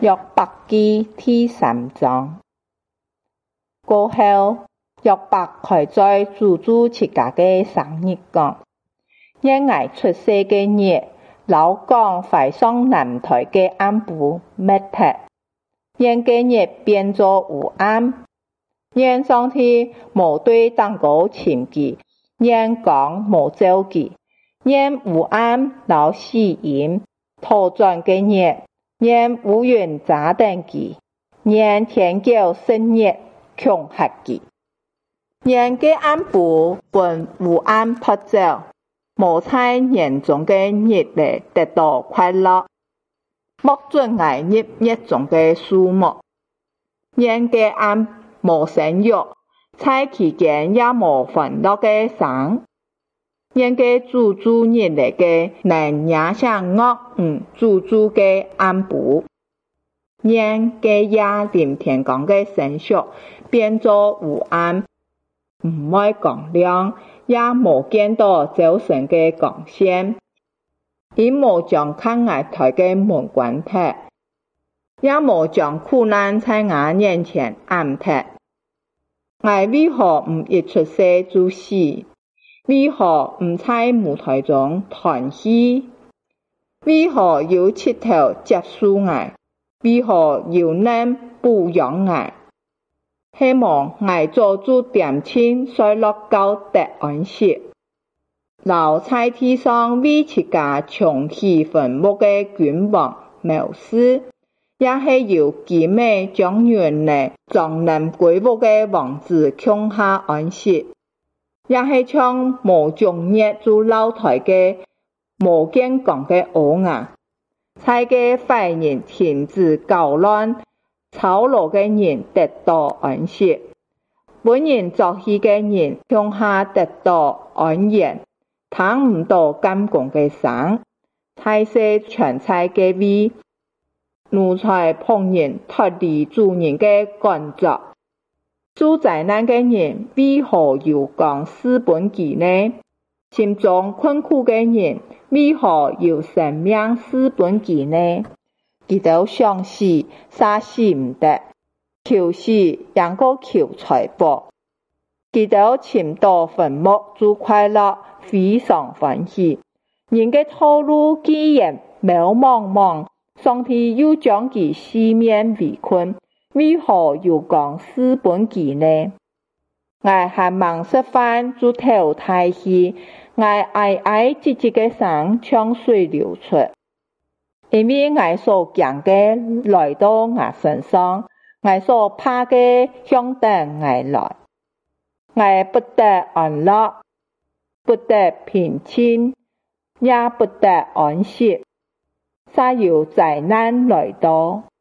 約伯記第3章。過後，約伯開在主自家的生日講：因我出世嘅日，老講懷上男胎嘅暗晡滅脫，因嘅日變作有暗，因上天無對當高尋記，因講無照記，因有暗老死蔭，拖轉嘅日，因烏雲炸定記，因天叫聖日強嚇記，因嘅暗晡本有暗破走，無在年中嘅日裏得到快樂，莫准我入日中嘅數目，因嘅暗無生育，在其間也無歡樂嘅生，因嘅主日裏嘅能也像惡主嘅暗晡，因嘅夜臨天光嘅生息變作有暗，唔愛光亮，也無見到早晨嘅光線，伊無將看我台嘅門關脫，也無將苦難在我面前暗脫。我為何唔一出世就死？為何唔在舞台中團戲？為何有舌頭接受我？為何有人撫養我？希望我做主點親衰落到得安息，留在地上為自家重起墳墓的君王謀士，也是由極美將原來莊人歸服的王子強下安息，也是像無終日做老台的無見光的烏鴉，在個壞人停止搞亂，操勞的人得到安息，本人作戲的人向下得到安然，談唔到監工的生，才是全在嘅位，奴才旁人脫離主人的工作，做災難的人為何要講私本記呢？心中困苦的人為何要生命私本記呢？佢哋想死，殺死唔得，求死，ยัง個求財寶。佢哋尋到墳墓做快樂，非常歡喜。人嘅道路既然渺茫茫，上帝又將佢四面圍困，為何要講私本記呢？我渴望食飯就投胎去，我哀哀唧唧嘅聲像水流出。因為我所講的來到我身上，我所怕的向着我來，我不得安樂，不得平靜，也不得安息，才有災難來到。